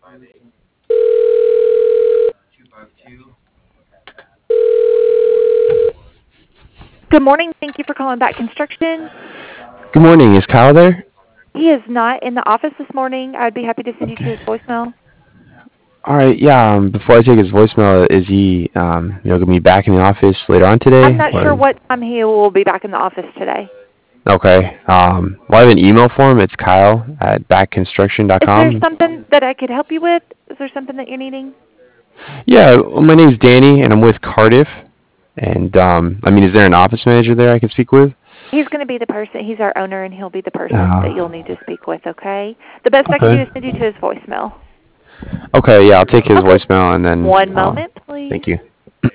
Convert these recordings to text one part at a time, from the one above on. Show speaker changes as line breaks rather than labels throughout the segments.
Good morning. Thank you for calling back construction.
Good morning. Is Kyle there?
He is not in the office this morning. I'd be happy to send you to his
Okay.
voicemail.
All right. Yeah. Before I take his voicemail, is he, gonna be back in the office later on
I'm
today?
not sure
Or
what time he will be back in the office today.
okay. Well, I have an email for him. It's Kyle at
Is there
backconstruction.com.
something that I could help you with? Is there something that you're needing?
Yeah. Well, my name's Danny, and I'm with Cardiff. And is there an office manager there I can speak with?
He's going to be the person. He's our owner, and he'll be the person that you'll
Uh,
need to speak with, okay? The best I can do
okay.
is send you to his voicemail.
Okay. Yeah. I'll take his
Okay.
voicemail and then.
One moment, please.
Thank you.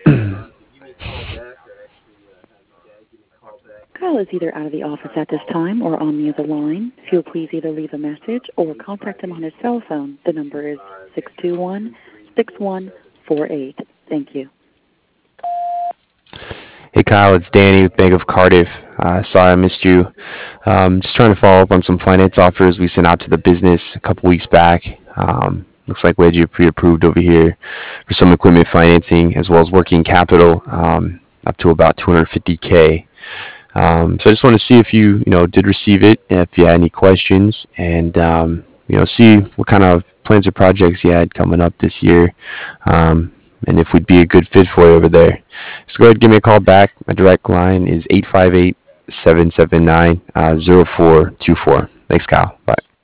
Kyle is either out of the office at this time or on the other line. If you'll please either leave a message or contact him on his cell phone. The number is 621-6148. Thank you.
Hey Kyle, it's Danny with Bank of Cardiff. Sorry I missed you. Just trying to follow up on some finance offers we sent out to the business a couple weeks back. Looks like we had you pre-approved over here for some equipment financing as well as working capital up to about 250K. So I just want to see if you did receive it, and if you had any questions, and see what kind of plans or projects you had coming up this year, and if we'd be a good fit for you over there. Just go ahead and give me a call back. My direct line is 858-779-0424. Thanks, Kyle. Bye.